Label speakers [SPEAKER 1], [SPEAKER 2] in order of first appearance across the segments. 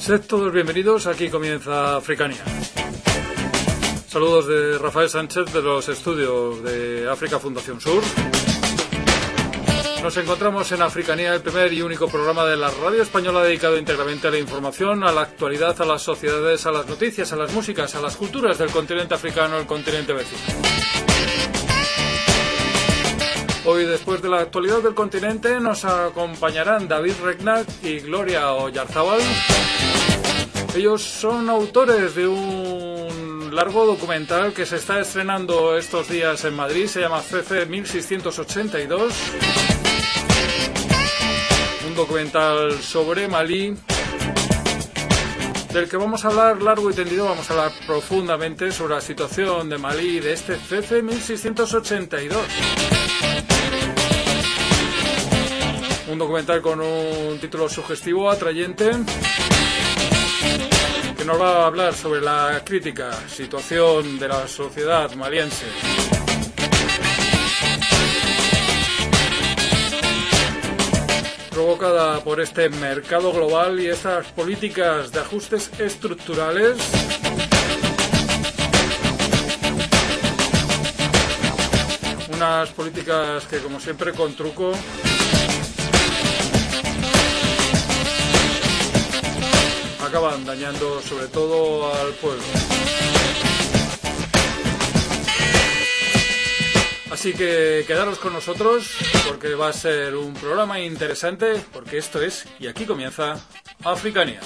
[SPEAKER 1] Sed todos bienvenidos, aquí comienza Africania. Saludos de Rafael Sánchez de los estudios de África Fundación Sur. Nos encontramos en Africania, el primer y único programa de la radio española dedicado íntegramente a la información, a la actualidad, a las sociedades, a las noticias, a las músicas, a las culturas del continente africano, el continente vecino. Hoy, después de la actualidad del continente, nos acompañarán David Regnach y Gloria Oyarzábal. Ellos son autores de un largo documental que se está estrenando estos días en Madrid, se llama CC 1682. Un documental sobre Malí, del que vamos a hablar largo y tendido, vamos a hablar profundamente sobre la situación de Malí de este CC 1682. Un documental con un título sugestivo, atrayente, que nos va a hablar sobre la crítica situación de la sociedad maliense. Provocada por este mercado global y estas políticas de ajustes estructurales unas políticas que, como siempre, con truco acaban dañando sobre todo al pueblo. Así que quedaros con nosotros porque va a ser un programa interesante, porque esto es, y aquí comienza, Africania.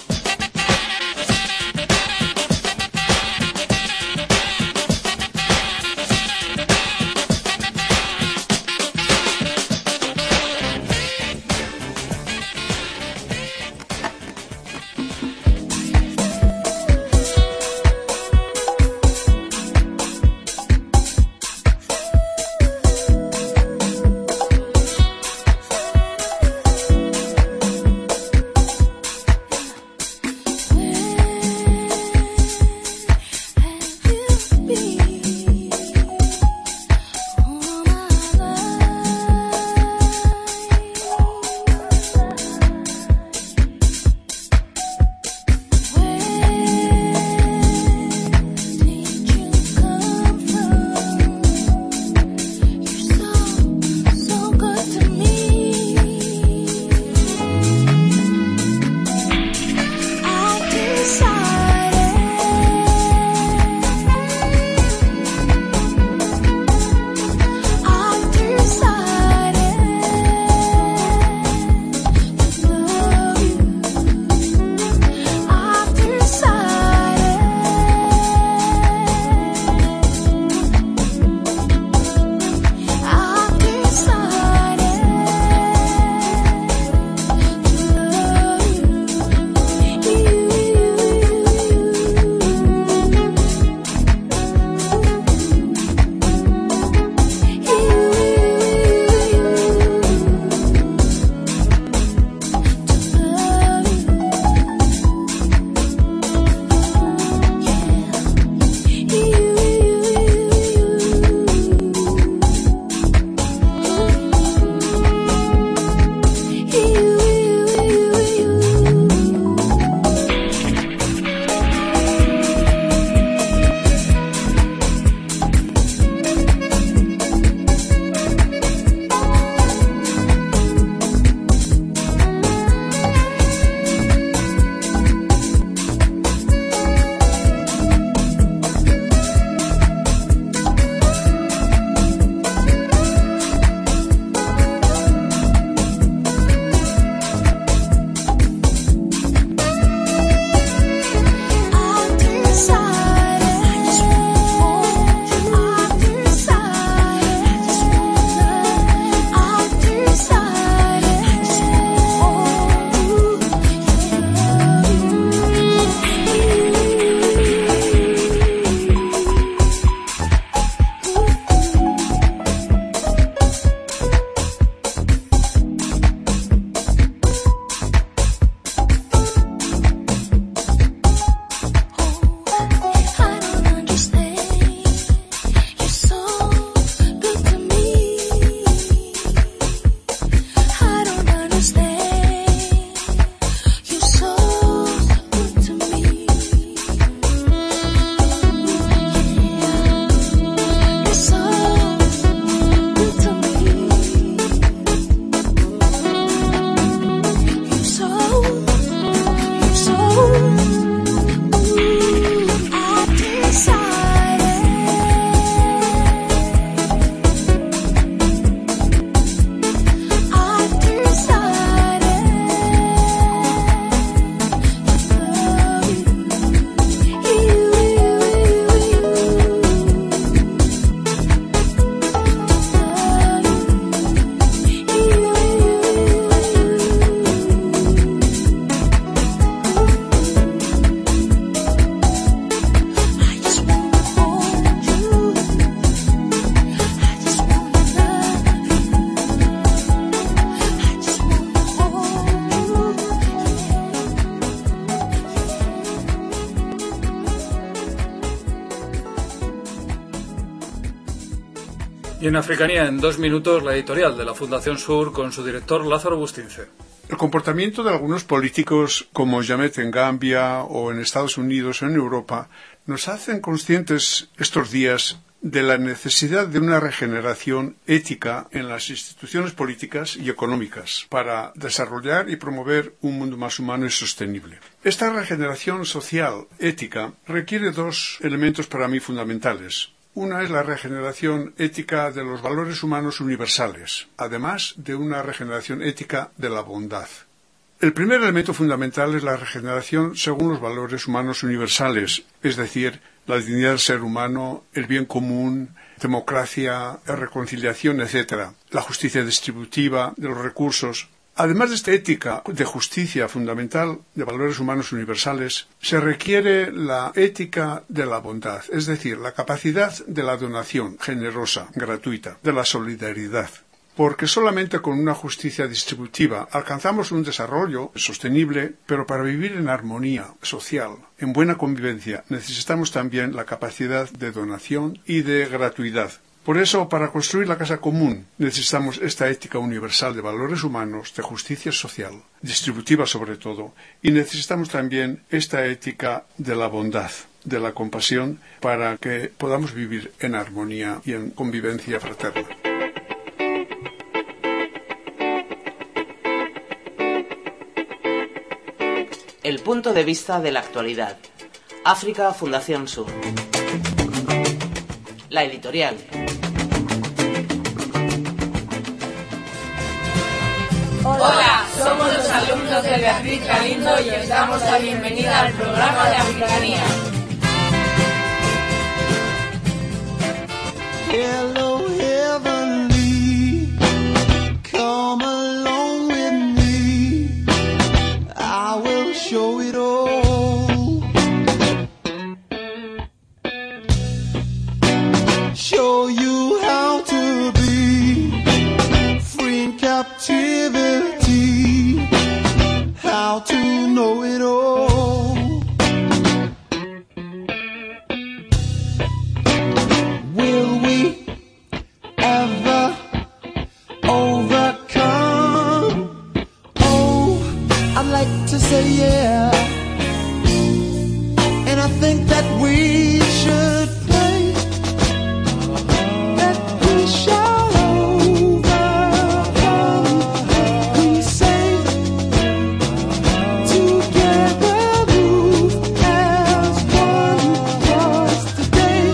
[SPEAKER 1] Y en Africanía, en 2 minutos, la editorial de la Fundación Sur con su director Lázaro Bustince.
[SPEAKER 2] El comportamiento de algunos políticos como Jammeh en Gambia o en Estados Unidos o en Europa nos hacen conscientes estos días de la necesidad de una regeneración ética en las instituciones políticas y económicas para desarrollar y promover un mundo más humano y sostenible. Esta regeneración social ética requiere 2 elementos para mí fundamentales. Una es la regeneración ética de los valores humanos universales, además de una regeneración ética de la bondad. El primer elemento fundamental es la regeneración según los valores humanos universales, es decir, la dignidad del ser humano, el bien común, democracia, reconciliación, etc., la justicia distributiva de los recursos. Además de esta ética de justicia fundamental, de valores humanos universales, se requiere la ética de la bondad, es decir, la capacidad de la donación generosa, gratuita, de la solidaridad. Porque solamente con una justicia distributiva alcanzamos un desarrollo sostenible, pero para vivir en armonía social, en buena convivencia, necesitamos también la capacidad de donación y de gratuidad. Por eso, para construir la casa común, necesitamos esta ética universal de valores humanos, de justicia social, distributiva sobre todo, y necesitamos también esta ética de la bondad, de la compasión, para que podamos vivir en armonía y en convivencia fraterna.
[SPEAKER 3] El punto de vista de la actualidad. África Fundación Sur. La editorial.
[SPEAKER 4] Hola, somos los alumnos de Beatriz Galindo y os damos la bienvenida al programa de Africanía.
[SPEAKER 5] Hello, heavenly, come along with me, I will show it all, show you how to be free in captivity, how to know it all. Will we ever overcome? Oh, I'd like to say yeah, and I think that we should pray that we shall overcome. We say together move as one, 'cause today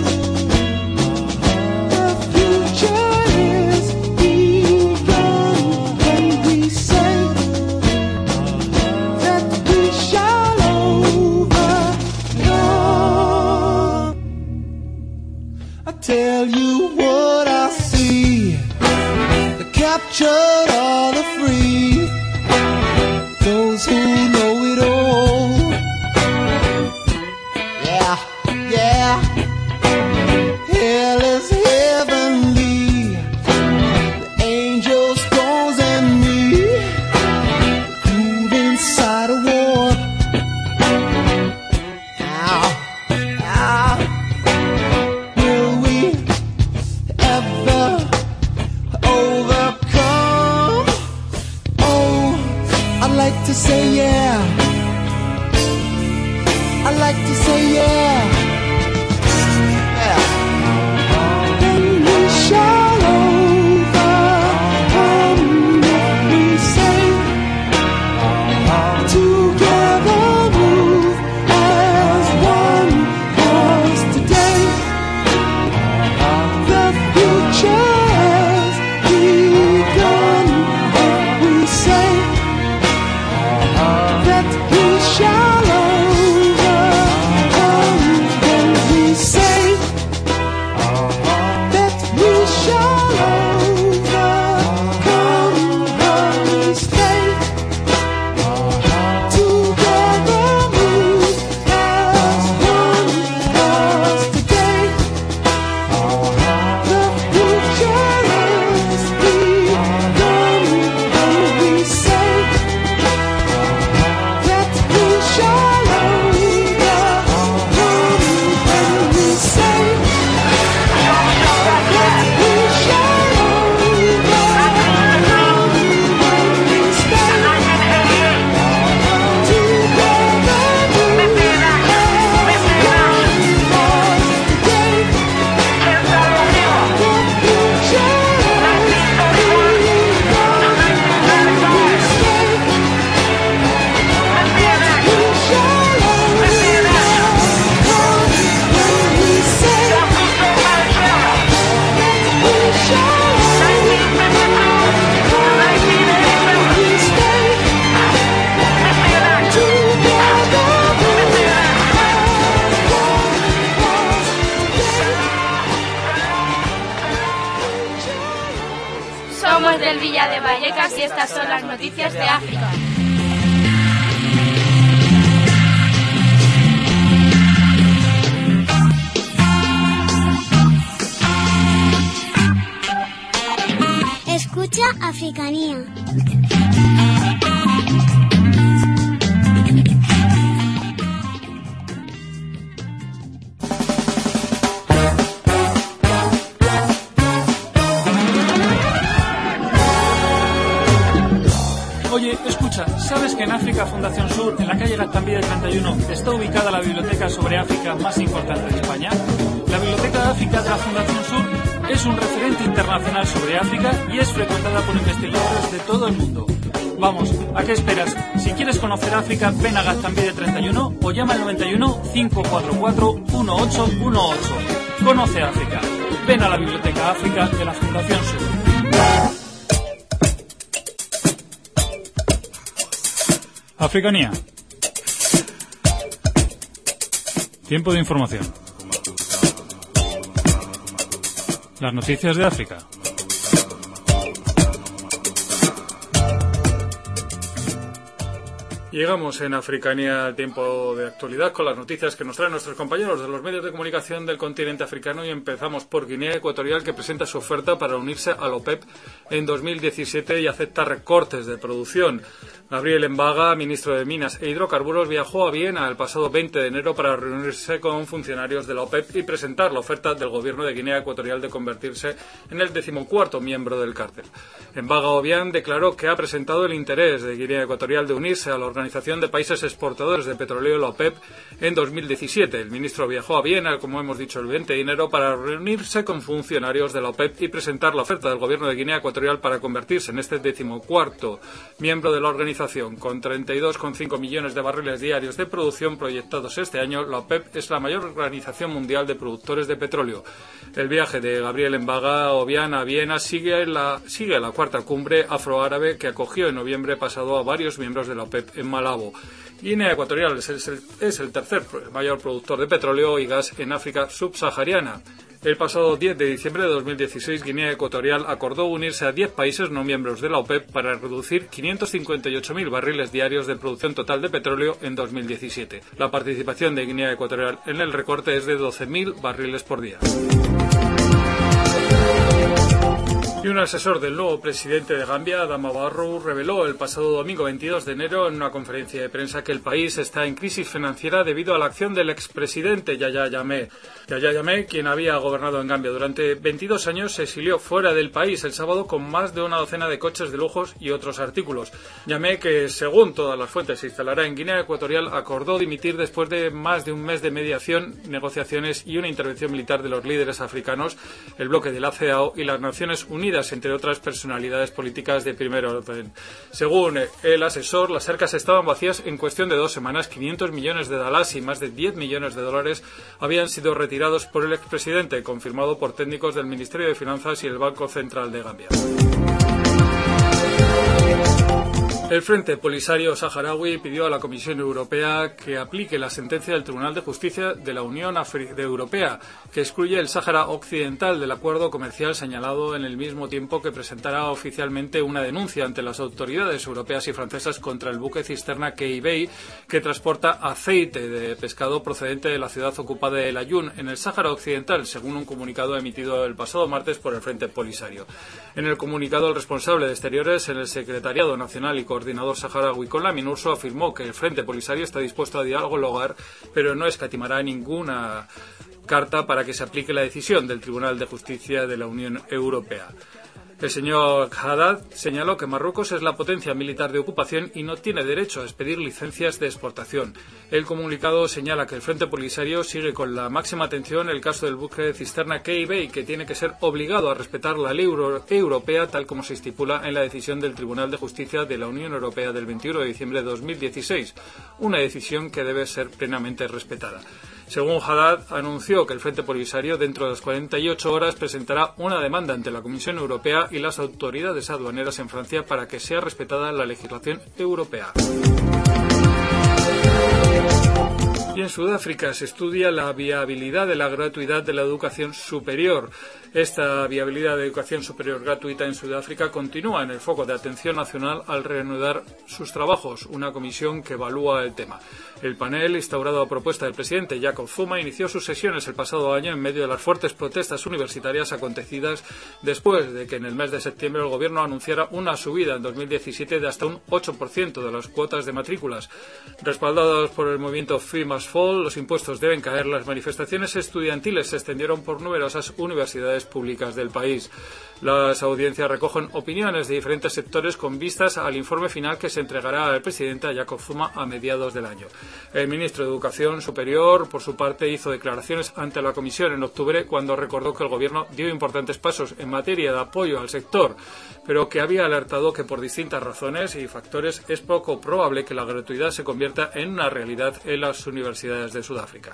[SPEAKER 5] the future is begun when we say that we shall overcome. I tell you what I see, the captured are the free, those who know it all. Yeah, yeah. Hell is heavenly, the angels, thrones and me, included inside a war. Now, will we ever overcome? Oh,
[SPEAKER 6] del Villa de Vallecas y estas son las noticias de África.
[SPEAKER 7] Escucha Africanía.
[SPEAKER 1] Oye, escucha, ¿sabes que en África Fundación Sur, en la calle Gaztambide 31, está ubicada la biblioteca sobre África más importante de España? La Biblioteca de África de la Fundación Sur es un referente internacional sobre África y es frecuentada por investigadores de todo el mundo. Vamos, ¿a qué esperas? Si quieres conocer África, ven a Gaztambide 31 o llama al 91 544 1818. Conoce África. Ven a la Biblioteca África de la Fundación Sur. Africanía. Tiempo de información. Las noticias de África. Llegamos en Africanía al tiempo de actualidad con las noticias que nos traen nuestros compañeros de los medios de comunicación del continente africano y empezamos por Guinea Ecuatorial, que presenta su oferta para unirse a la OPEP en 2017 y acepta recortes de producción. Gabriel Mbaga, ministro de Minas e Hidrocarburos, viajó a Viena el pasado 20 de enero para reunirse con funcionarios de la OPEP y presentar la oferta del gobierno de Guinea Ecuatorial de convertirse en el 14º miembro del cártel. Mbaga Obiang declaró que ha presentado el interés de Guinea Ecuatorial de unirse a la Organización de Países Exportadores de Petróleo, la OPEP, en 2017. El ministro viajó a Viena, como hemos dicho, el 20 de enero para reunirse con funcionarios de la OPEP y presentar la oferta del gobierno de Guinea Ecuatorial para convertirse en este 14º miembro de la organización. Con 32,5 millones de barriles diarios de producción proyectados este año, la OPEP es la mayor organización mundial de productores de petróleo. El viaje de Gabriel Mbaga Obiang a Viena sigue la cuarta cumbre afroárabe que acogió en noviembre pasado a varios miembros de la OPEP en Malabo. Guinea Ecuatorial es el tercer mayor productor de petróleo y gas en África subsahariana. El pasado 10 de diciembre de 2016, Guinea Ecuatorial acordó unirse a 10 países no miembros de la OPEP para reducir 558.000 barriles diarios de producción total de petróleo en 2017. La participación de Guinea Ecuatorial en el recorte es de 12.000 barriles por día. Y un asesor del nuevo presidente de Gambia, Adama Barrow, reveló el pasado domingo 22 de enero en una conferencia de prensa que el país está en crisis financiera debido a la acción del expresidente Yahya Jammeh. Yahya Jammeh, quien había gobernado en Gambia durante 22 años, se exilió fuera del país el sábado con más de una docena de coches de lujos y otros artículos. Jammeh, que según todas las fuentes se instalará en Guinea Ecuatorial, acordó dimitir después de más de un mes de mediación, negociaciones y una intervención militar de los líderes africanos, el bloque de la CEDEAO y las Naciones Unidas, entre otras personalidades políticas de primer orden. Según el asesor, las arcas estaban vacías en cuestión de 2 semanas. 500 millones de dalás y más de 10 millones de dólares habían sido retirados por el expresidente, confirmado por técnicos del Ministerio de Finanzas y el Banco Central de Gambia. El Frente Polisario Saharaui pidió a la Comisión Europea que aplique la sentencia del Tribunal de Justicia de la Unión Europea, que excluye el Sáhara Occidental del acuerdo comercial señalado en el mismo tiempo que presentará oficialmente una denuncia ante las autoridades europeas y francesas contra el buque cisterna Kei Bay, que transporta aceite de pescado procedente de la ciudad ocupada de El Aaiún, en el Sáhara Occidental, según un comunicado emitido el pasado martes por el Frente Polisario. En el comunicado, el responsable de Exteriores en el Secretariado Nacional y coordinador saharaui con la MINURSO afirmó que el Frente Polisario está dispuesto a dialogar, pero no escatimará ninguna carta para que se aplique la decisión del Tribunal de Justicia de la Unión Europea. El señor Haddad señaló que Marruecos es la potencia militar de ocupación y no tiene derecho a expedir licencias de exportación. El comunicado señala que el Frente Polisario sigue con la máxima atención el caso del buque de cisterna Kei Bay, que tiene que ser obligado a respetar la ley europea tal como se estipula en la decisión del Tribunal de Justicia de la Unión Europea del 21 de diciembre de 2016, una decisión que debe ser plenamente respetada. Según Haddad, anunció que el Frente Polisario dentro de las 48 horas presentará una demanda ante la Comisión Europea y las autoridades aduaneras en Francia para que sea respetada la legislación europea. Y en Sudáfrica se estudia la viabilidad de la gratuidad de la educación superior. Esta viabilidad de educación superior gratuita en Sudáfrica continúa en el foco de atención nacional al reanudar sus trabajos, una comisión que evalúa el tema. El panel, instaurado a propuesta del presidente Jacob Zuma, inició sus sesiones el pasado año en medio de las fuertes protestas universitarias acontecidas después de que en el mes de septiembre el gobierno anunciara una subida en 2017 de hasta un 8% de las cuotas de matrículas. Respaldados por el movimiento Free Must Fall, los impuestos deben caer, las manifestaciones estudiantiles se extendieron por numerosas universidades públicas del país. Las audiencias recogen opiniones de diferentes sectores con vistas al informe final que se entregará al presidente Jacob Zuma a mediados del año. El ministro de Educación Superior, por su parte, hizo declaraciones ante la comisión en octubre cuando recordó que el gobierno dio importantes pasos en materia de apoyo al sector, pero que había alertado que por distintas razones y factores es poco probable que la gratuidad se convierta en una realidad en las universidades de Sudáfrica.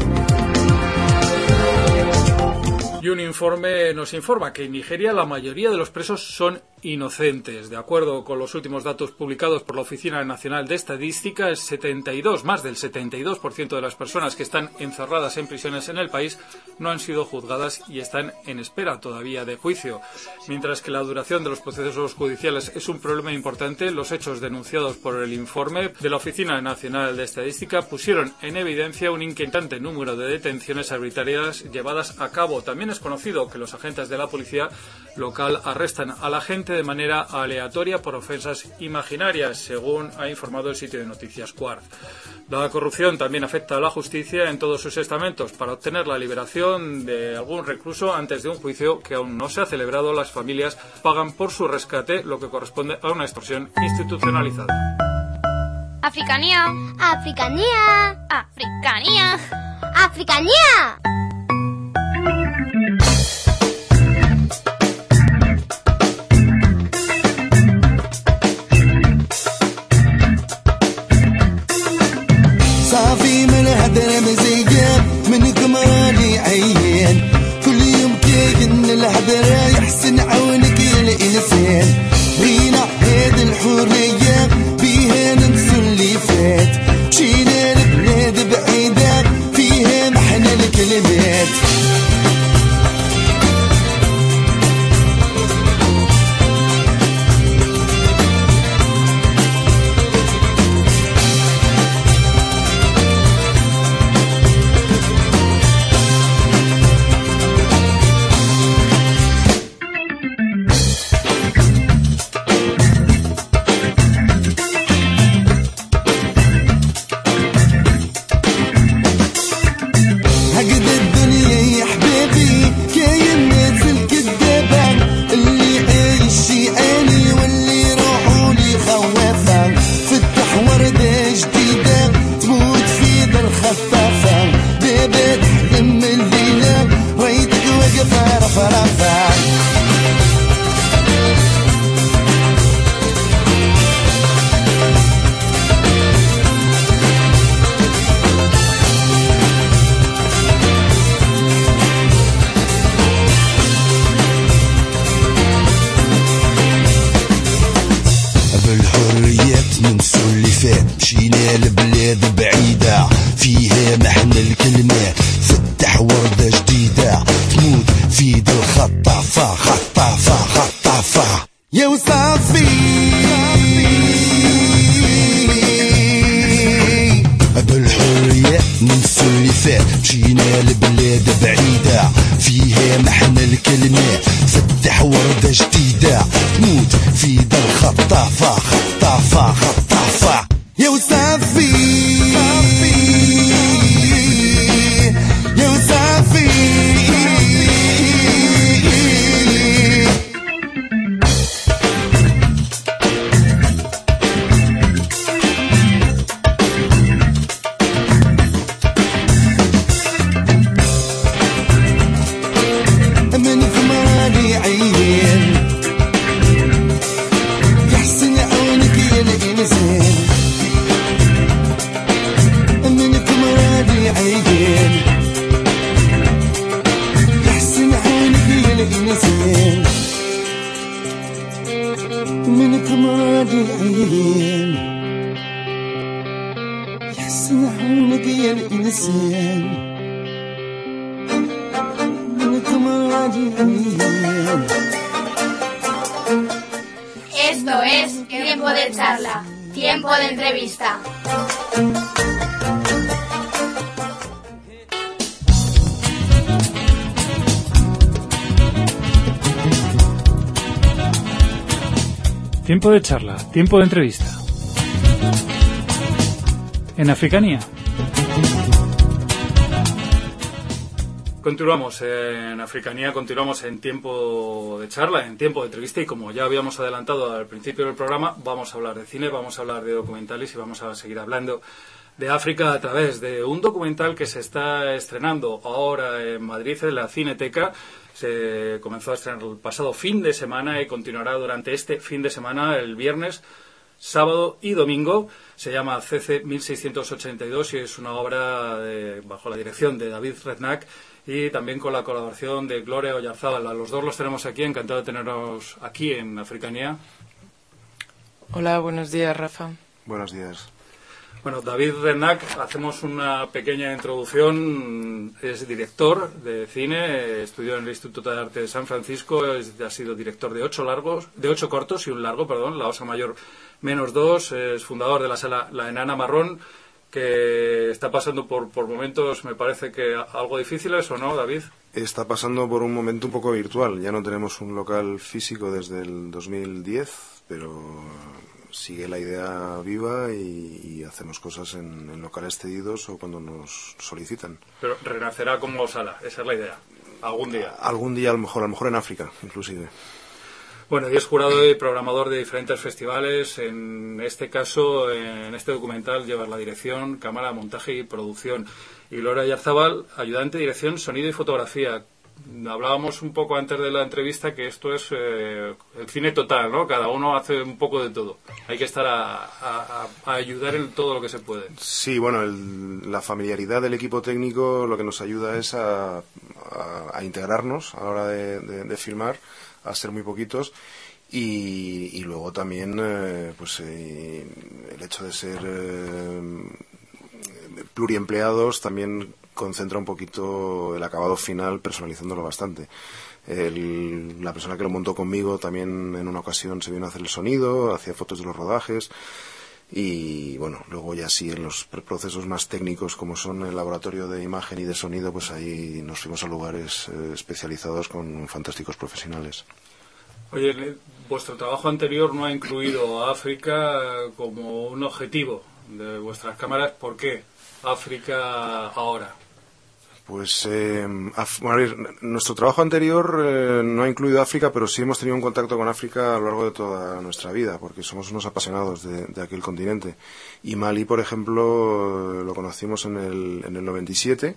[SPEAKER 1] Y un informe nos informa que en Nigeria la mayoría de los presos son inocentes. De acuerdo con los últimos datos publicados por la Oficina Nacional de Estadística, más del 72% de las personas que están encerradas en prisiones en el país no han sido juzgadas y están en espera todavía de juicio. Mientras que la duración de los procesos judiciales es un problema importante, los hechos denunciados por el informe de la Oficina Nacional de Estadística pusieron en evidencia un inquietante número de detenciones arbitrarias llevadas a cabo. También es conocido que los agentes de la policía local arrestan a la gente de manera aleatoria por ofensas imaginarias, según ha informado el sitio de noticias Quartz. La corrupción también afecta a la justicia en todos sus estamentos. Para obtener la liberación de algún recluso antes de un juicio que aún no se ha celebrado, las familias pagan por su rescate, lo que corresponde a una extorsión institucionalizada.
[SPEAKER 6] Africanía.
[SPEAKER 7] Africanía.
[SPEAKER 6] Africanía.
[SPEAKER 7] Africanía.
[SPEAKER 5] صافي من الهدر مزيان من قمراني عيان كل يوم كاين الهدر يحسن عونك يا الإنسان بغينا هاد الحرية بيها ننسو اللي فات مشينا لبلاد بعيدة فيها محنا الكلمات من ثماني عين يحسن عونك
[SPEAKER 6] Esto es Tiempo de Charla, Tiempo de Entrevista.
[SPEAKER 1] Tiempo de charla, tiempo de entrevista. En Africanía. Continuamos en Africanía, continuamos en tiempo de charla, en tiempo de entrevista, y como ya habíamos adelantado al principio del programa, vamos a hablar de cine, vamos a hablar de documentales y vamos a seguir hablando de África a través de un documental que se está estrenando ahora en Madrid, en la Cineteca. Se comenzó a estrenar el pasado fin de semana y continuará durante este fin de semana, el viernes, sábado y domingo. Se llama CC 1682 y es una obra bajo la dirección de David Redknapp y también con la colaboración de Gloria Oyarzábal. A los dos los tenemos aquí, encantado de tenerlos aquí en Africanía.
[SPEAKER 8] Hola, buenos días, Rafa.
[SPEAKER 9] Buenos días.
[SPEAKER 1] Bueno, David Redknapp, hacemos una pequeña introducción. Es director de cine, estudió en el Instituto de Arte de San Francisco, ha sido director de 8 cortos y un largo, La Osa Mayor -2, es fundador de la sala La Enana Marrón, que está pasando por momentos, me parece que algo difíciles, ¿o no, David?
[SPEAKER 9] Está pasando por un momento un poco virtual. Ya no tenemos un local físico desde el 2010, pero sigue la idea viva y hacemos cosas en locales cedidos o cuando nos solicitan.
[SPEAKER 1] Pero renacerá como sala, esa es la idea, algún día.
[SPEAKER 9] Algún día, a lo mejor en África, inclusive.
[SPEAKER 1] Bueno, y es jurado y programador de diferentes festivales. En este caso, en este documental, lleva la dirección, cámara, montaje y producción. Y Gloria Oyarzábal, ayudante de dirección, sonido y fotografía. Hablábamos un poco antes de la entrevista que esto es el cine total, ¿no? Cada uno hace un poco de todo. Hay que estar a ayudar en todo lo que se puede.
[SPEAKER 9] Sí, bueno, la familiaridad del equipo técnico lo que nos ayuda es a integrarnos a la hora de filmar, a ser muy poquitos. Y luego también el hecho de ser pluriempleados también concentra un poquito el acabado final, personalizándolo bastante. La persona que lo montó conmigo también en una ocasión se vino a hacer el sonido, hacía fotos de los rodajes y bueno, luego ya sí en los procesos más técnicos como son el laboratorio de imagen y de sonido, pues ahí nos fuimos a lugares especializados con fantásticos profesionales.
[SPEAKER 1] Oye, vuestro trabajo anterior no ha incluido a África como un objetivo de vuestras cámaras. ¿Por qué África ahora?
[SPEAKER 9] Pues, a ver, nuestro trabajo anterior no ha incluido África, pero sí hemos tenido un contacto con África a lo largo de toda nuestra vida, porque somos unos apasionados de aquel continente. Y Malí, por ejemplo, lo conocimos en el 97,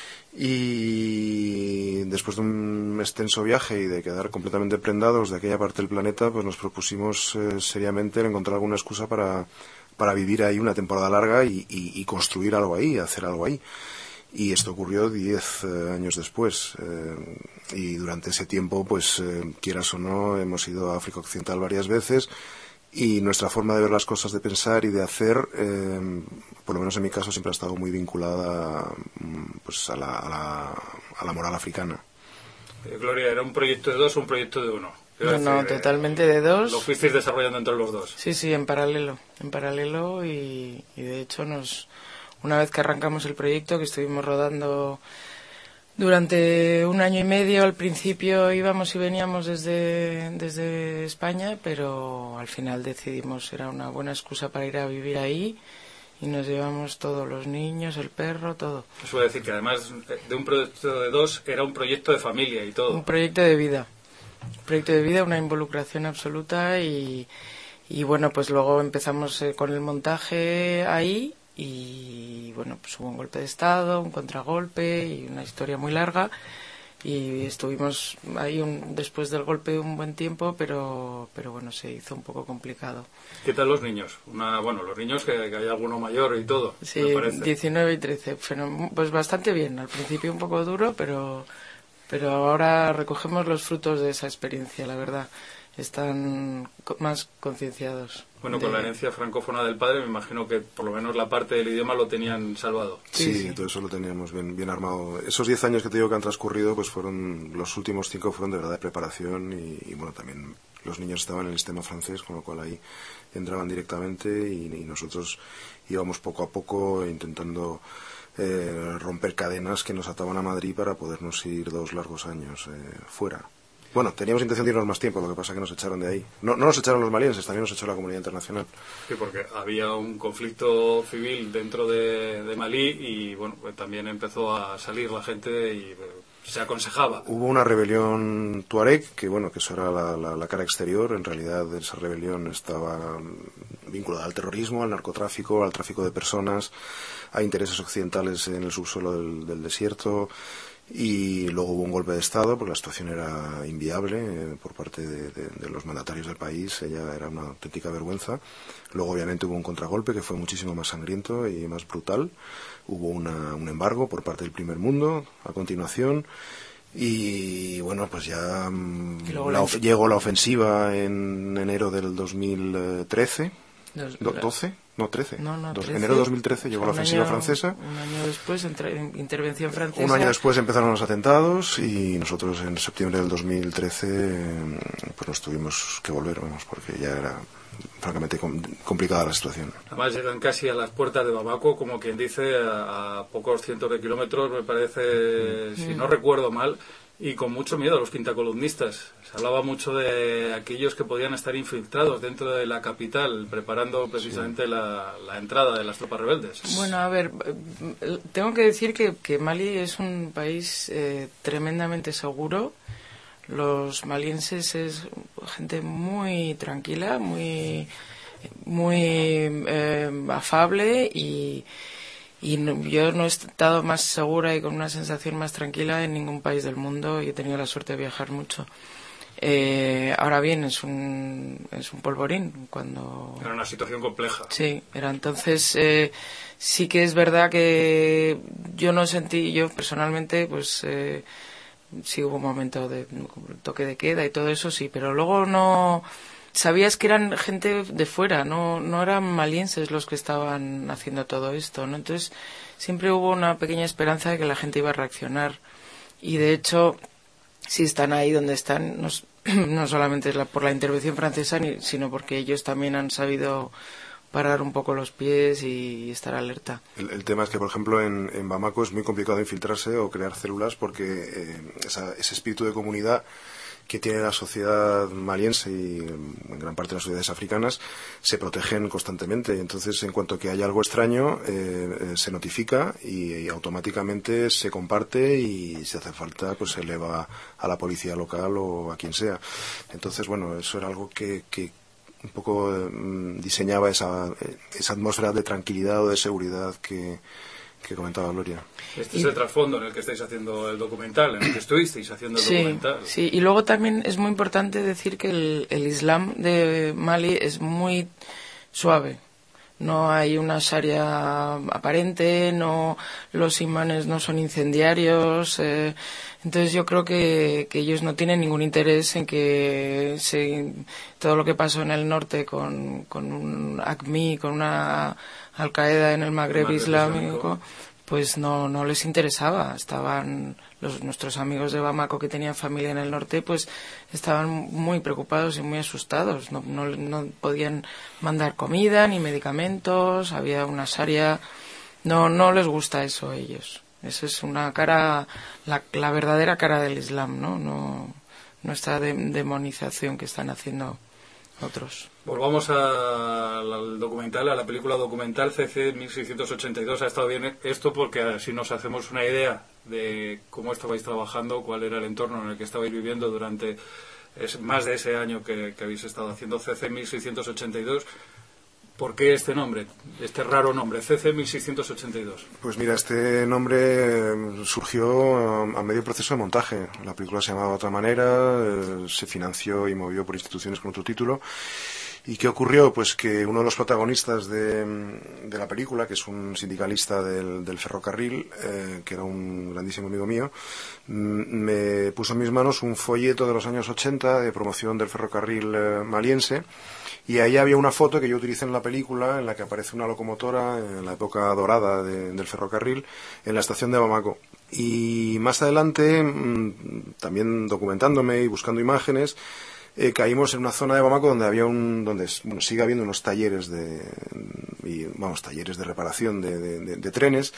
[SPEAKER 9] y después de un extenso viaje y de quedar completamente prendados de aquella parte del planeta, pues nos propusimos seriamente encontrar alguna excusa para vivir ahí una temporada larga y construir algo ahí, hacer algo ahí. Y esto ocurrió 10 años después. Y durante ese tiempo, pues, quieras o no, hemos ido a África Occidental varias veces. Y nuestra forma de ver las cosas, de pensar y de hacer, por lo menos en mi caso, siempre ha estado muy vinculada pues, a la moral africana.
[SPEAKER 1] Gloria, ¿era un proyecto de dos o un proyecto de uno?
[SPEAKER 8] No, totalmente de dos.
[SPEAKER 1] ¿Lo fuisteis desarrollando entre los dos?
[SPEAKER 8] Sí, en paralelo y de hecho una vez que arrancamos el proyecto, que estuvimos rodando durante 1 año y medio, al principio íbamos y veníamos desde España, pero al final decidimos, era una buena excusa para ir a vivir ahí y nos llevamos todos los niños, el perro, todo.
[SPEAKER 1] Eso voy a decir que además de un proyecto de dos, era un proyecto de familia y todo.
[SPEAKER 8] Un proyecto de vida, una involucración absoluta y bueno, pues luego empezamos con el montaje ahí. Y bueno, pues hubo un golpe de estado, un contragolpe y una historia muy larga y estuvimos ahí después del golpe un buen tiempo, pero bueno, se hizo un poco complicado.
[SPEAKER 1] ¿Qué tal los niños? Los niños que hay alguno mayor y todo.
[SPEAKER 8] Sí, 19 y 13, pues bastante bien, al principio un poco duro, pero ahora recogemos los frutos de esa experiencia, la verdad. están más concienciados.
[SPEAKER 1] Bueno, con la herencia francófona del padre, me imagino que por lo menos la parte del idioma lo tenían salvado.
[SPEAKER 9] Sí, todo eso lo teníamos bien armado. Esos 10 años que te digo que han transcurrido, pues fueron, los últimos 5 fueron de verdad de preparación y bueno, también los niños estaban en el sistema francés, con lo cual ahí entraban directamente y nosotros íbamos poco a poco intentando romper cadenas que nos ataban a Madrid para podernos ir 2 largos años fuera. Bueno, teníamos intención de irnos más tiempo, lo que pasa es que nos echaron de ahí. No nos echaron los malienses, también nos echó la comunidad internacional.
[SPEAKER 1] Sí, porque había un conflicto civil dentro de Malí y bueno, pues también empezó a salir la gente y se aconsejaba.
[SPEAKER 9] Hubo una rebelión tuareg, que bueno, que eso era la cara exterior. En realidad esa rebelión estaba vinculada al terrorismo, al narcotráfico, al tráfico de personas, a intereses occidentales en el subsuelo del desierto. Y luego hubo un golpe de Estado porque la situación era inviable por parte de los mandatarios del país. Ella era una auténtica vergüenza. Luego obviamente hubo un contragolpe que fue muchísimo más sangriento y más brutal. Hubo un embargo por parte del primer mundo a continuación y bueno, pues ya llegó la ofensiva en enero del 2013. 12. No, 13.
[SPEAKER 8] No, 13.
[SPEAKER 9] Enero de 2013 llegó la ofensiva francesa.
[SPEAKER 8] Un año después, intervención francesa.
[SPEAKER 9] Un año después empezaron los atentados y nosotros en septiembre del 2013 pues nos tuvimos que volver, porque ya era francamente complicada la situación.
[SPEAKER 1] Además llegan casi a las puertas de Bamako, como quien dice, a pocos cientos de kilómetros, me parece, si no recuerdo mal, y con mucho miedo a los quintacolumnistas. Se hablaba mucho de aquellos que podían estar infiltrados dentro de la capital, preparando precisamente la entrada de las tropas rebeldes.
[SPEAKER 8] Bueno, a ver, tengo que decir que Mali es un país tremendamente seguro. Los malienses es gente muy tranquila, muy afable y yo no he estado más segura y con una sensación más tranquila en ningún país del mundo y he tenido la suerte de viajar mucho. Ahora bien, es un polvorín cuando...
[SPEAKER 1] Era una situación compleja.
[SPEAKER 8] Sí, era entonces... sí que es verdad que yo personalmente, pues... sí hubo un momento de toque de queda y todo eso, sí, pero luego no... Sabías que eran gente de fuera, no eran malienses los que estaban haciendo todo esto, ¿no? Entonces siempre hubo una pequeña esperanza de que la gente iba a reaccionar y de hecho si están ahí donde están no solamente es por la intervención francesa sino porque ellos también han sabido parar un poco los pies y estar alerta.
[SPEAKER 9] El tema es que, por ejemplo, en Bamako es muy complicado infiltrarse o crear células porque ese espíritu de comunidad que tiene la sociedad maliense y en gran parte de las sociedades africanas se protegen constantemente. Entonces, en cuanto que hay algo extraño, se notifica y automáticamente se comparte y si hace falta, pues se eleva a la policía local o a quien sea. Entonces, bueno, eso era algo que un poco diseñaba esa atmósfera de tranquilidad o de seguridad que comentaba Gloria.
[SPEAKER 1] Este es el trasfondo en el que estáis haciendo el documental, en el que estuvisteis haciendo el documental.
[SPEAKER 8] Sí, y luego también es muy importante decir que el Islam de Mali es muy suave. No hay una sharia aparente, los imanes no son incendiarios. Entonces yo creo que ellos no tienen ningún interés en que todo lo que pasó en el norte con un AQMI, con una Al-Qaeda en el Magreb islámico, pues no les interesaba. Estaban nuestros amigos de Bamako que tenían familia en el norte, pues estaban muy preocupados y muy asustados. No podían mandar comida ni medicamentos, había una sharia. No les gusta eso a ellos. Eso es una cara, la verdadera cara del Islam, ¿no? No esta demonización que están haciendo otros.
[SPEAKER 1] Volvamos al documental, a la película documental CC 1682. Ha estado bien esto porque así nos hacemos una idea de cómo estabais trabajando, cuál era el entorno en el que estabais viviendo durante más de ese año que habéis estado haciendo CC 1682. ¿Por qué este nombre, este raro nombre, CC 1682?
[SPEAKER 9] Pues mira, este nombre surgió a medio proceso de montaje. La película se llamaba de otra manera, se financió y movió por instituciones con otro título. ¿Y qué ocurrió? Pues que uno de los protagonistas de la película, que es un sindicalista del ferrocarril, que era un grandísimo amigo mío, me puso en mis manos un folleto de los años 80 de promoción del ferrocarril maliense, y ahí había una foto que yo utilicé en la película en la que aparece una locomotora en la época dorada del ferrocarril en la estación de Bamako. Y más adelante, también documentándome y buscando imágenes, caímos en una zona de Bamako donde sigue habiendo unos talleres talleres de reparación de trenes,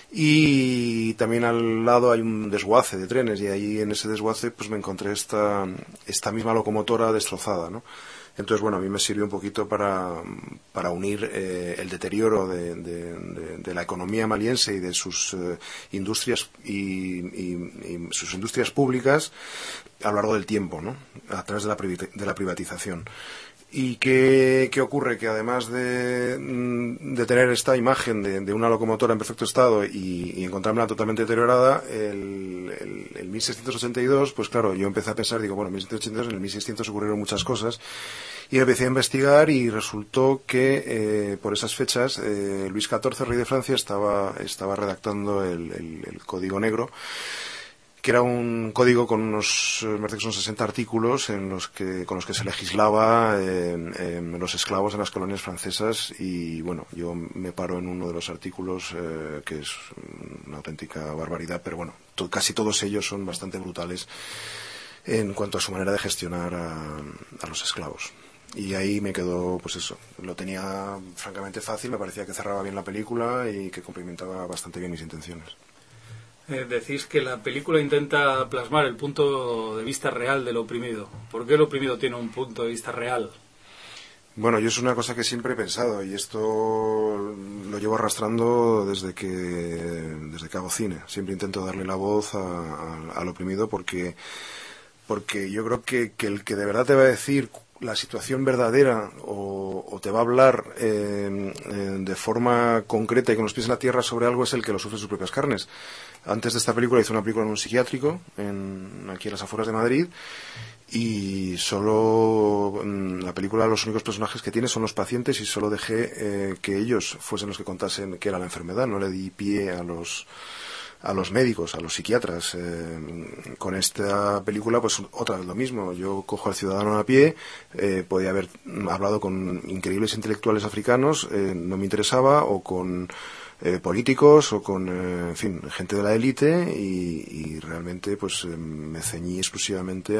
[SPEAKER 9] y también al lado hay un desguace de trenes, y ahí en ese desguace pues me encontré esta misma locomotora destrozada, ¿no? Entonces, bueno, a mí me sirvió un poquito para unir el deterioro de la economía maliense y de sus industrias y sus industrias públicas a lo largo del tiempo, ¿no? A través de la privatización. ¿Y qué ocurre? Que además de tener esta imagen de una locomotora en perfecto estado y encontrármela totalmente deteriorada, el 1682, pues claro, yo empecé a pensar, digo, bueno, en 1682, en el 1600 ocurrieron muchas cosas, y empecé a investigar, y resultó que por esas fechas Luis XIV, rey de Francia, estaba redactando el Código Negro, que era un código con unos, me parece que son 60 artículos con los que se legislaba los esclavos en las colonias francesas. Y bueno, yo me paro en uno de los artículos que es una auténtica barbaridad, pero bueno, casi todos ellos son bastante brutales en cuanto a su manera de gestionar a los esclavos. Y ahí me quedó, pues eso, lo tenía francamente fácil, me parecía que cerraba bien la película y que complementaba bastante bien mis intenciones.
[SPEAKER 1] Decís que la película intenta plasmar el punto de vista real del oprimido. ¿Por qué el oprimido tiene un punto de vista real?
[SPEAKER 9] Bueno, yo es una cosa que siempre he pensado, y esto lo llevo arrastrando desde que hago cine. Siempre intento darle la voz al oprimido, porque yo creo que el que de verdad te va a decir la situación verdadera o te va a hablar de forma concreta y con los pies en la tierra sobre algo es el que lo sufre en sus propias carnes. Antes de esta película hice una película en un psiquiátrico aquí en las afueras de Madrid, y solo la película, los únicos personajes que tiene son los pacientes, y solo dejé que ellos fuesen los que contasen qué era la enfermedad. No le di pie a los médicos, a los psiquiatras. Con esta película, pues otra vez lo mismo. Yo cojo al ciudadano a pie, podía haber hablado con increíbles intelectuales africanos, no me interesaba, o con políticos, o con, en fin, gente de la élite, y realmente pues me ceñí exclusivamente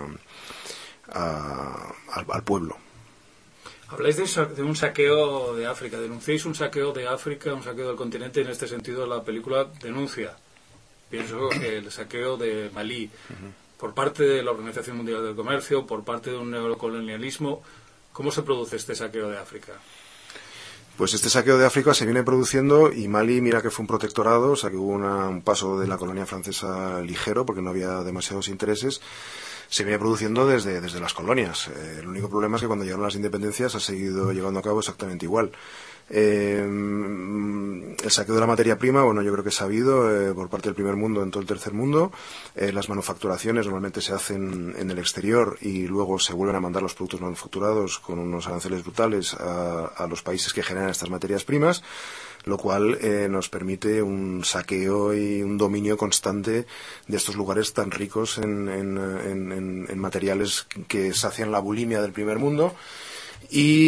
[SPEAKER 9] al pueblo.
[SPEAKER 1] Habláis de un saqueo de África, denunciáis un saqueo de África, un saqueo del continente. En este sentido la película denuncia, pienso, el saqueo de Malí por parte de la Organización Mundial del Comercio, por parte de un neocolonialismo. ¿Cómo se produce este saqueo de África?
[SPEAKER 9] Pues este saqueo de África se viene produciendo, y Mali, mira que fue un protectorado, o sea que hubo un paso de la colonia francesa ligero porque no había demasiados intereses. Se viene produciendo desde las colonias. El único problema es que cuando llegaron las independencias ha seguido llevando a cabo exactamente igual. El saqueo de la materia prima, bueno, yo creo que es sabido por parte del primer mundo en todo el tercer mundo. Las manufacturaciones normalmente se hacen en el exterior y luego se vuelven a mandar los productos manufacturados con unos aranceles brutales a los países que generan estas materias primas, lo cual nos permite un saqueo y un dominio constante de estos lugares tan ricos en materiales que sacian la bulimia del primer mundo, y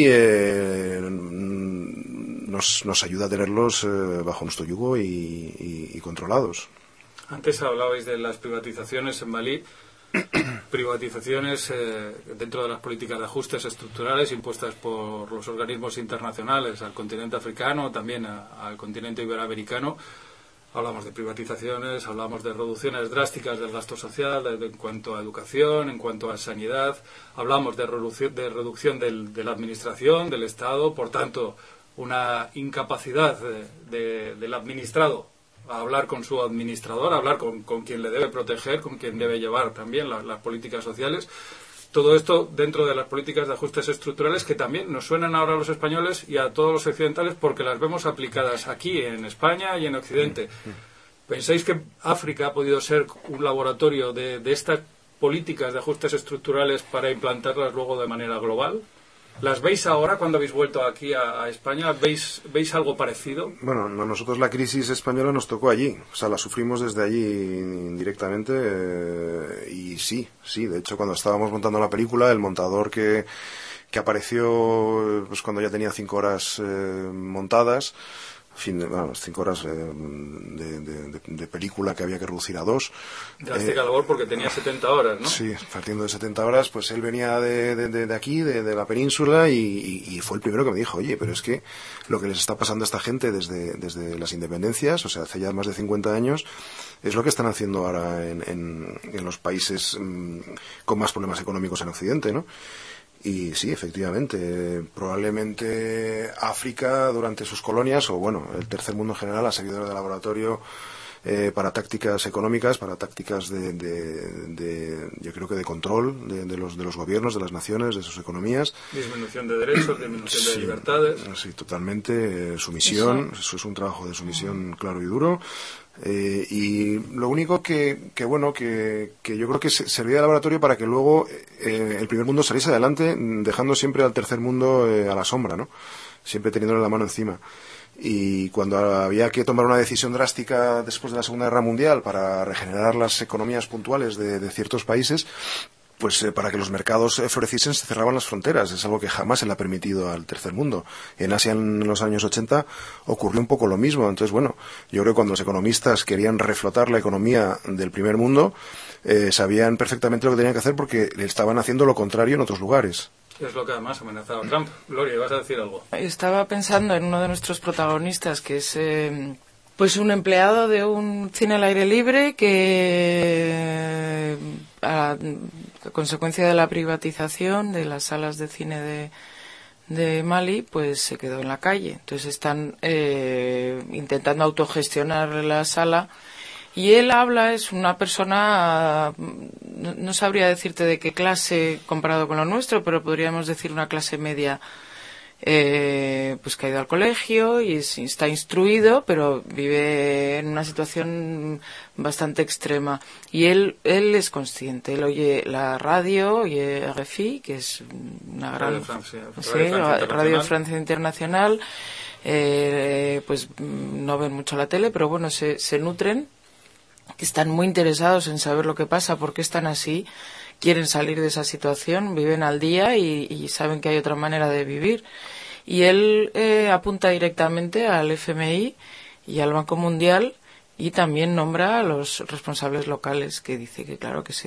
[SPEAKER 9] nos ayuda a tenerlos bajo nuestro yugo y controlados.
[SPEAKER 1] Antes hablabais de las privatizaciones en Malí, privatizaciones dentro de las políticas de ajustes estructurales impuestas por los organismos internacionales al continente africano, también al continente iberoamericano. Hablamos de privatizaciones, hablamos de reducciones drásticas del gasto social en cuanto a educación, en cuanto a sanidad. Hablamos de reducción de la administración, del Estado, por tanto, una incapacidad del administrado a hablar con su administrador, a hablar con quien le debe proteger, con quien debe llevar también las políticas sociales. Todo esto dentro de las políticas de ajustes estructurales que también nos suenan ahora a los españoles y a todos los occidentales porque las vemos aplicadas aquí en España y en Occidente. ¿Pensáis que África ha podido ser un laboratorio de estas políticas de ajustes estructurales para implantarlas luego de manera global? ¿Las veis ahora cuando habéis vuelto aquí a España? ¿Veis algo parecido?
[SPEAKER 9] Bueno, a nosotros la crisis española nos tocó allí, o sea, la sufrimos desde allí indirectamente y sí, de hecho cuando estábamos montando la película, el montador que apareció pues cuando ya tenía 5 horas montadas, fin, bueno, 5 horas de película que había que reducir a 2.
[SPEAKER 1] Drástica labor porque tenía 70 horas, ¿no?
[SPEAKER 9] Sí, partiendo de 70 horas, pues él venía de aquí, de la península, y fue el primero que me dijo, oye, pero es que lo que les está pasando a esta gente desde las independencias, o sea, hace ya más de 50 años, es lo que están haciendo ahora en los países con más problemas económicos en Occidente, ¿no? Y sí, efectivamente, probablemente África durante sus colonias, o bueno, el tercer mundo en general, ha servido de laboratorio para tácticas económicas, para tácticas yo creo que de control de los gobiernos, de las naciones, de sus economías.
[SPEAKER 1] Disminución de derechos, disminución de libertades.
[SPEAKER 9] Sí, totalmente, sumisión, eso es un trabajo de sumisión claro y duro. Y lo único que yo creo que servía de laboratorio para que luego el primer mundo saliese adelante, dejando siempre al tercer mundo a la sombra, ¿no? Siempre teniéndole la mano encima. Y cuando había que tomar una decisión drástica después de la Segunda Guerra Mundial para regenerar las economías puntuales de ciertos países, pues para que los mercados floreciesen se cerraban las fronteras. Es algo que jamás se le ha permitido al tercer mundo. En Asia en los años 80 ocurrió un poco lo mismo. Entonces, bueno, yo creo que cuando los economistas querían reflotar la economía del primer mundo, sabían perfectamente lo que tenían que hacer porque le estaban haciendo lo contrario en otros lugares.
[SPEAKER 1] Es lo que además amenazaba Trump. Gloria, ¿vas a decir algo?
[SPEAKER 8] Estaba pensando en uno de nuestros protagonistas, que es pues un empleado de un cine al aire libre que a consecuencia de la privatización de las salas de cine de Mali, pues se quedó en la calle. Entonces están intentando autogestionar la sala. Y él es una persona, no sabría decirte de qué clase comparado con lo nuestro, pero podríamos decir una clase media, pues que ha ido al colegio y está instruido, pero vive en una situación bastante extrema. Y él es consciente, él oye la radio, oye RFI, que es una gran Radio Francia Internacional, pues no ven mucho la tele, pero bueno, se nutren, que están muy interesados en saber lo que pasa, por qué están así, quieren salir de esa situación, viven al día y saben que hay otra manera de vivir. Y él apunta directamente al FMI y al Banco Mundial y también nombra a los responsables locales, que dice que claro que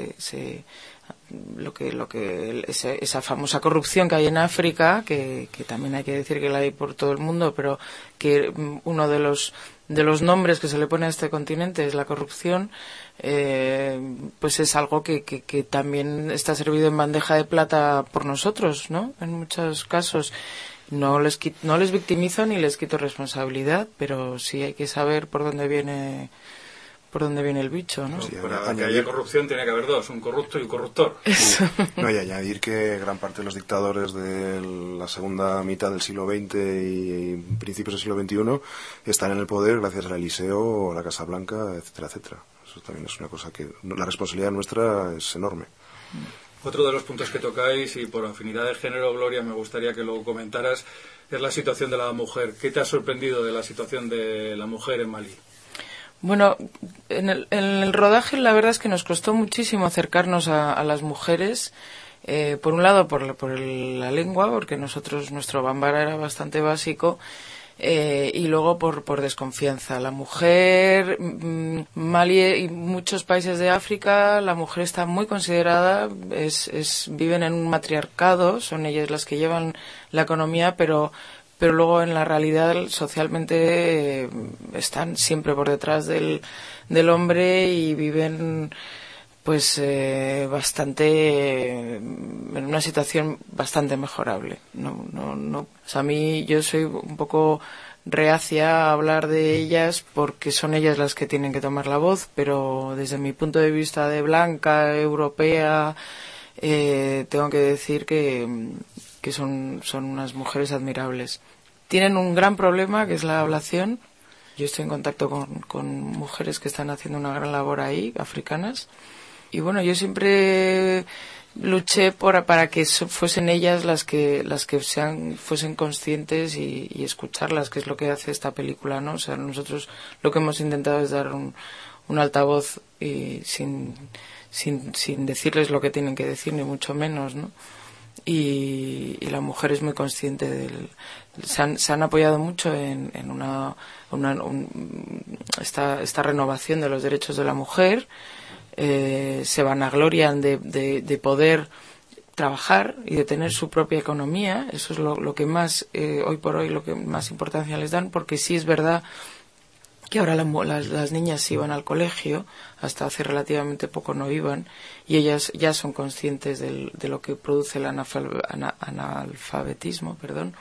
[SPEAKER 8] esa famosa corrupción que hay en África, que también hay que decir que la hay por todo el mundo, pero que uno de los nombres que se le pone a este continente es la corrupción, pues es algo que también está servido en bandeja de plata por nosotros, ¿no? En muchos casos no les victimizo ni les quito responsabilidad, pero sí hay que saber por dónde viene el bicho, ¿no?
[SPEAKER 1] Sí, para que haya corrupción tiene que haber dos, un corrupto y un corruptor.
[SPEAKER 9] No, y añadir que gran parte de los dictadores de la segunda mitad del siglo XX y principios del siglo XXI están en el poder gracias al Eliseo o a la Casa Blanca, etcétera, etcétera. Eso también es una cosa que la responsabilidad nuestra es enorme.
[SPEAKER 1] Otro de los puntos que tocáis, y por afinidad de género, Gloria, me gustaría que lo comentaras, es la situación de la mujer. ¿Qué te ha sorprendido de la situación de la mujer en Malí?
[SPEAKER 8] Bueno, en el rodaje la verdad es que nos costó muchísimo acercarnos a las mujeres, por un lado por la lengua, porque nuestro bambara era bastante básico, y luego por desconfianza. La mujer, Mali y muchos países de África, la mujer está muy considerada, viven en un matriarcado, son ellas las que llevan la economía, pero luego en la realidad socialmente están siempre por detrás del hombre y viven pues bastante en una situación bastante mejorable. O sea, yo soy un poco reacia a hablar de ellas porque son ellas las que tienen que tomar la voz, pero desde mi punto de vista de blanca, europea, tengo que decir que son unas mujeres admirables. Tienen un gran problema, que es la ablación. Yo estoy en contacto con mujeres que están haciendo una gran labor ahí, africanas. Y bueno, yo siempre luché para que fuesen ellas las que fuesen conscientes y escucharlas, que es lo que hace esta película, ¿no? O sea, nosotros lo que hemos intentado es dar un altavoz y sin decirles lo que tienen que decir, ni mucho menos, ¿no? Y la mujer es muy consciente se han apoyado mucho en esta renovación de los derechos de la mujer. Se vanaglorian de poder trabajar y de tener su propia economía. Eso es lo que más hoy por hoy lo que más importancia les dan, porque sí es verdad que ahora las niñas iban al colegio, hasta hace relativamente poco no iban, y ellas ya son conscientes de lo que produce el analfabetismo,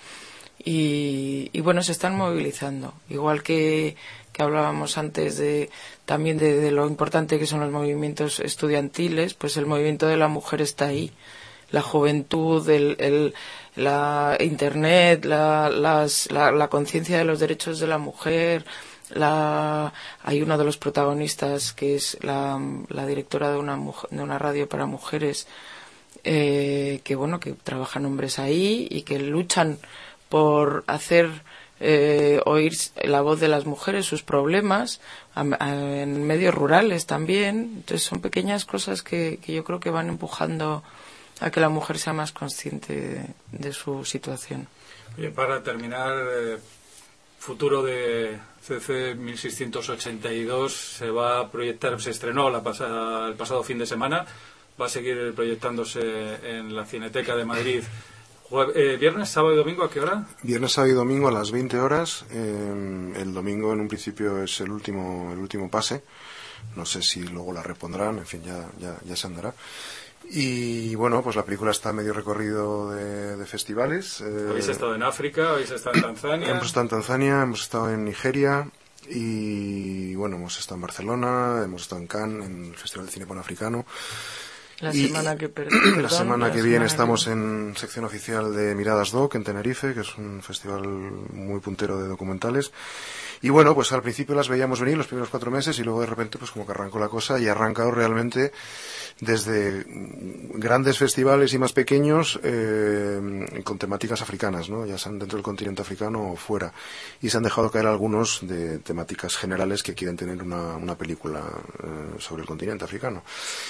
[SPEAKER 8] y bueno, se están movilizando, igual que hablábamos antes también de lo importante que son los movimientos estudiantiles. Pues el movimiento de la mujer está ahí, la juventud, la internet, la conciencia de los derechos de la mujer. Hay uno de los protagonistas que es la directora de una radio para mujeres, que trabajan hombres ahí y que luchan por hacer oír la voz de las mujeres, sus problemas, en medios rurales también. Entonces son pequeñas cosas que yo creo que van empujando a que la mujer sea más consciente de su situación.
[SPEAKER 1] Oye, para terminar, futuro de CC 1682 se va a proyectar, se estrenó el pasado fin de semana, va a seguir proyectándose en la Cineteca de Madrid. ¿Viernes, sábado y domingo a qué hora?
[SPEAKER 9] Viernes, sábado y domingo a las 20 horas. El domingo en un principio es el último pase. No sé si luego la repondrán, en fin, ya se andará. Y bueno, pues la película está a medio recorrido de festivales.
[SPEAKER 1] ¿Habéis estado en África? ¿Habéis estado en Tanzania?
[SPEAKER 9] Hemos estado en Tanzania, hemos estado en Nigeria y bueno, hemos estado en Barcelona, hemos estado en Cannes, en el Festival de Cine Panafricano.
[SPEAKER 8] La semana que
[SPEAKER 9] viene estamos en sección oficial de Miradas Doc en Tenerife, que es un festival muy puntero de documentales. Y bueno, pues al principio las veíamos venir los primeros 4 meses y luego de repente pues como que arrancó la cosa y ha arrancado realmente desde grandes festivales y más pequeños con temáticas africanas, ¿no? Ya sean dentro del continente africano o fuera. Y se han dejado caer algunos de temáticas generales que quieren tener una película sobre el continente africano.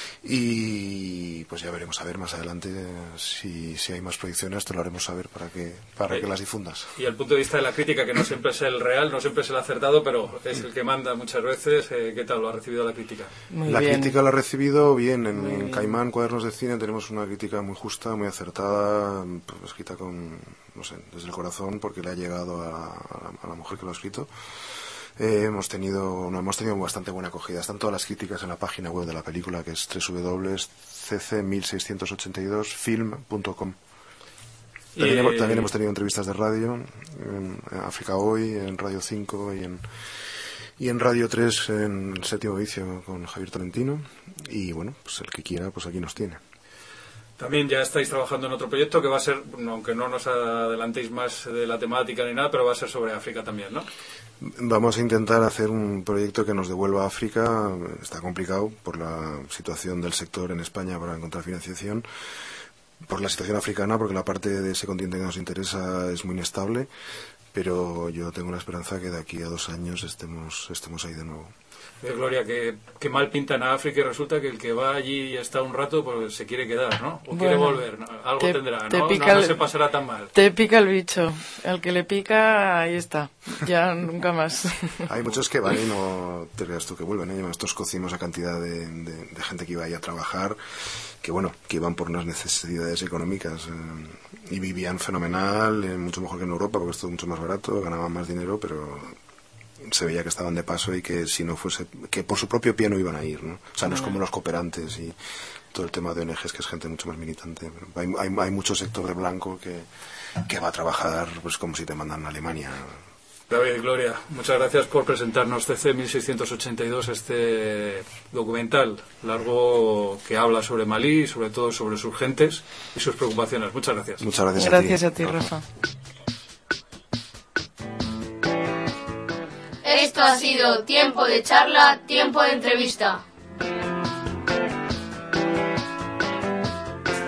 [SPEAKER 9] Y pues ya veremos a ver más adelante si hay más proyecciones, te lo haremos saber para que las difundas.
[SPEAKER 1] Y el punto de vista de la crítica, que no siempre es el real, no siempre es el acertado, pero es el que manda muchas veces, ¿qué tal lo ha recibido la crítica?
[SPEAKER 9] La crítica la ha recibido bien. En Caimán, Cuadernos de Cine, tenemos una crítica muy justa, muy acertada, pues, escrita desde el corazón, porque le ha llegado a la mujer que lo ha escrito. Hemos tenido bastante buena acogida. Están todas las críticas en la página web de la película, que es www.cc1682film.com. También hemos tenido entrevistas de radio en África Hoy, en Radio 5 y en Radio 3 en el Séptimo Vicio con Javier Tolentino. Y bueno, pues el que quiera, pues aquí nos tiene.
[SPEAKER 1] También ya estáis trabajando en otro proyecto que va a ser, aunque no nos adelantéis más de la temática ni nada, pero va a ser sobre África también, ¿no?
[SPEAKER 9] Vamos a intentar hacer un proyecto que nos devuelva a África. Está complicado por la situación del sector en España para encontrar financiación, por la situación africana, porque la parte de ese continente que nos interesa es muy inestable, pero yo tengo la esperanza que de aquí a 2 años estemos ahí de nuevo.
[SPEAKER 1] Gloria, que mal pintan a África y resulta que el que va allí y está un rato pues se quiere quedar, ¿no? O quiere volver, ¿no? Algo tendrá, ¿no? No se pasará tan mal.
[SPEAKER 8] Te pica el bicho. El que le pica, ahí está. Ya nunca más.
[SPEAKER 9] Hay muchos que van y no te creas tú que vuelven, ¿eh? Nosotros conocimos a cantidad de gente que iba ahí a trabajar, que iban por unas necesidades económicas y vivían fenomenal, mucho mejor que en Europa, porque es todo mucho más barato, ganaban más dinero, pero se veía que estaban de paso y que si no fuese, que por su propio pie no iban a ir, ¿no? O sea, no es como los cooperantes y todo el tema de ONGs, que es gente mucho más militante. Hay mucho sector de blanco que va a trabajar pues como si te mandan a Alemania.
[SPEAKER 1] David, Gloria, muchas gracias por presentarnos CC 1682, este documental largo que habla sobre Malí, sobre todo sobre sus gentes y sus preocupaciones. Muchas gracias.
[SPEAKER 9] Muchas gracias a ti.
[SPEAKER 8] Gracias a ti, Rafa.
[SPEAKER 4] Esto ha sido Tiempo de Charla, Tiempo de Entrevista.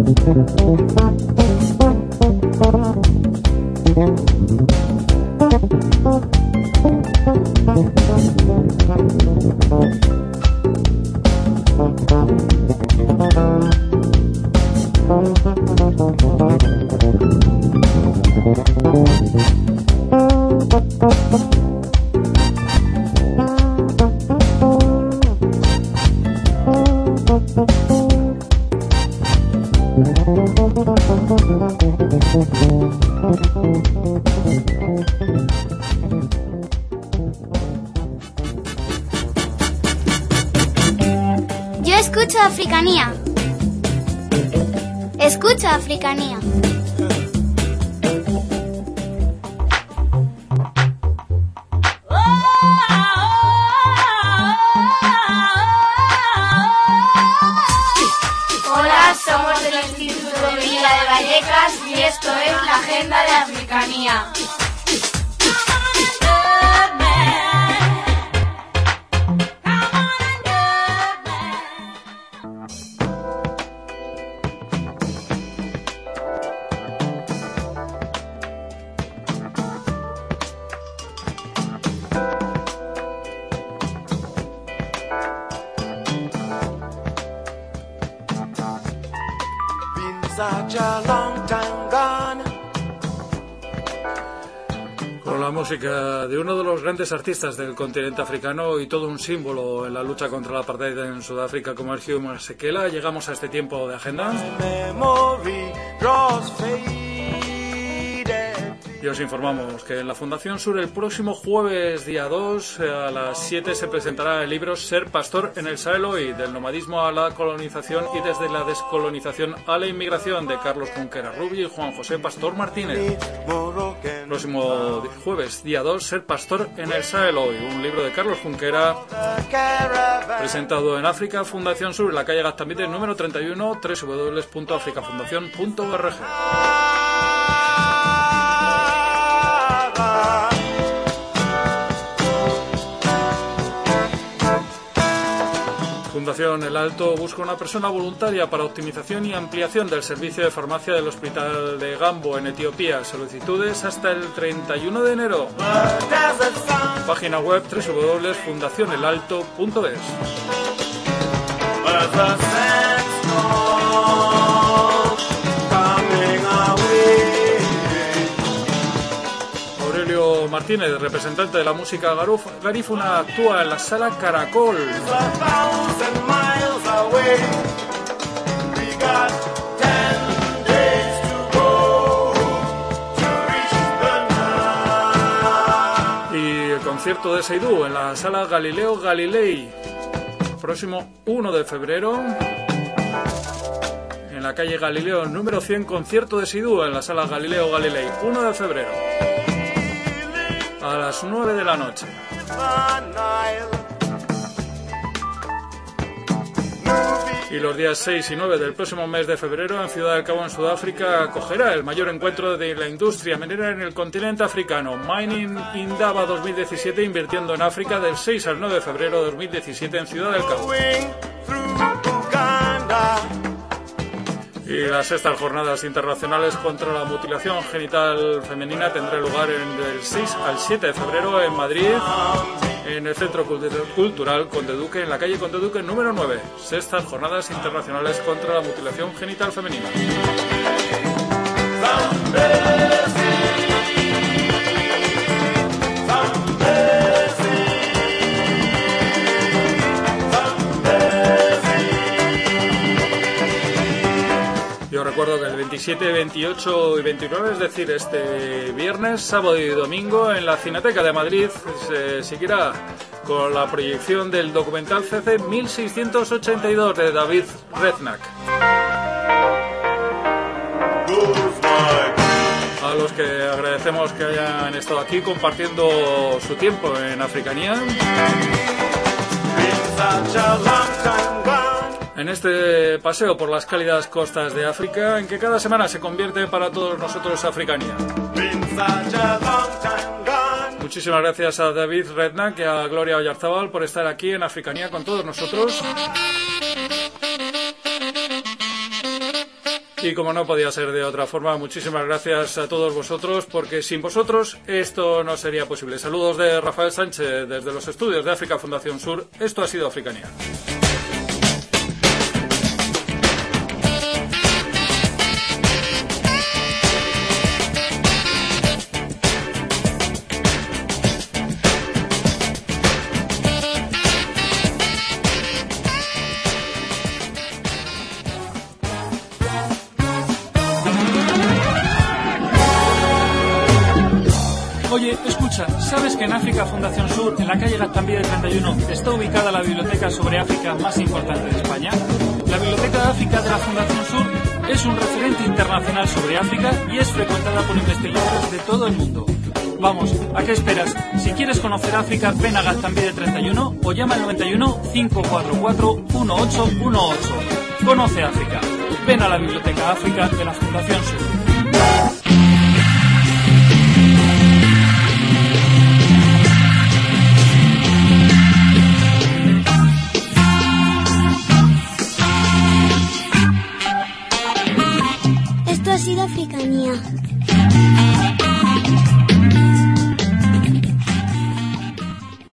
[SPEAKER 7] Yo escucho Africanía. Escucho Africanía.
[SPEAKER 6] Hola, somos del Instituto de Vida de Vallecas y esto es la Agenda de Africanía.
[SPEAKER 1] Con la música de uno de los grandes artistas del continente africano y todo un símbolo en la lucha contra la apartheid en Sudáfrica como es Hugh Masekela, llegamos a este tiempo de agenda. Y os informamos que en la Fundación Sur el próximo jueves día 2 a las 7 se presentará el libro Ser Pastor en el Sahel Hoy, del nomadismo a la colonización y desde la descolonización a la inmigración, de Carlos Junquera Rubio y Juan José Pastor Martínez. Próximo jueves día 2, Ser Pastor en el Sahel Hoy, un libro de Carlos Junquera presentado en África Fundación Sur, en la calle Gaztambide número 31, www.africafundacion.org. Fundación El Alto busca una persona voluntaria para optimización y ampliación del servicio de farmacia del Hospital de Gambo en Etiopía. Solicitudes hasta el 31 de enero. Página web www.fundacionelalto.es. Aurelio Martínez, representante de la música garífuna, actúa en la Sala Caracol. Y el concierto de Seydou en la Sala Galileo Galilei, próximo 1 de febrero. En la calle Galileo número 100, concierto de Seydou en la Sala Galileo Galilei, 1 de febrero. A las 9 de la noche. Y los días 6 y 9 del próximo mes de febrero, en Ciudad del Cabo, en Sudáfrica, acogerá el mayor encuentro de la industria minera en el continente africano, Mining Indaba 2017, invirtiendo en África, del 6 al 9 de febrero de 2017 en Ciudad del Cabo. Y las sextas jornadas internacionales contra la mutilación genital femenina tendrán lugar del 6 al 7 de febrero en Madrid, en el Centro Cultural Conde Duque, en la calle Conde Duque número 9. Sextas jornadas internacionales contra la mutilación genital femenina. Yo recuerdo que el 27, 28 y 29, es decir, este viernes, sábado y domingo, en la Cineteca de Madrid se seguirá con la proyección del documental CC 1682 de David Redknapp. A los que agradecemos que hayan estado aquí compartiendo su tiempo en Africanía. En este paseo por las cálidas costas de África, en que cada semana se convierte para todos nosotros Africanía. Muchísimas gracias a David Redknapp y a Gloria Oyarzábal por estar aquí en Africanía con todos nosotros. Y como no podía ser de otra forma, muchísimas gracias a todos vosotros, porque sin vosotros esto no sería posible. Saludos de Rafael Sánchez desde los estudios de África Fundación Sur. Esto ha sido Africanía. Oye, escucha, ¿sabes que en África Fundación Sur, en la calle Gaztambide 31, está ubicada la biblioteca sobre África más importante de España? La Biblioteca de África de la Fundación Sur es un referente internacional sobre África y es frecuentada por investigadores de todo el mundo. Vamos, ¿a qué esperas? Si quieres conocer África, ven a Gaztambide 31 o llama al 91 544 1818. Conoce África. Ven a la Biblioteca África de la Fundación Sur.
[SPEAKER 7] Esto ha sido Africanía.